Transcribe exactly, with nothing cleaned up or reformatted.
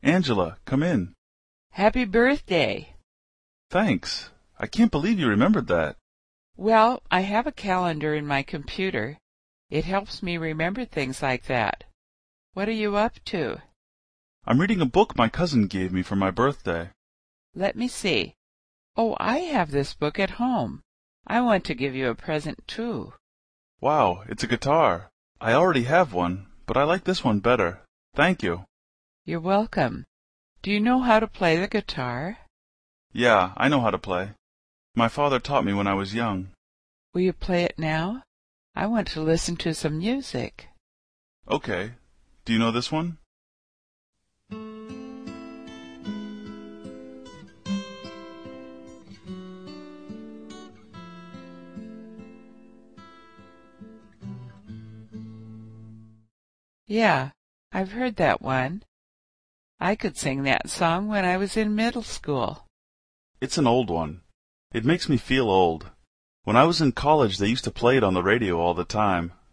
Angela, come in. Happy birthday. Thanks. I can't believe you remembered that. Well, I have a calendar in my computer. It helps me remember things like that. What are you up to? I'm reading a book my cousin gave me for my birthday. Let me see. Oh, I have this book at home. I want to give you a present, too. Wow, it's a guitar. I already have one, but I like this one better. Thank you. You're welcome. Do you know how to play the guitar? Yeah, I know how to play. My father taught me when I was young. Will you play it now? I want to listen to some music. Okay. Do you know this one? Yeah, I've heard that one. I could sing that song when I was in middle school. It's an old one. It makes me feel old. When I was in college, they used to play it on the radio all the time.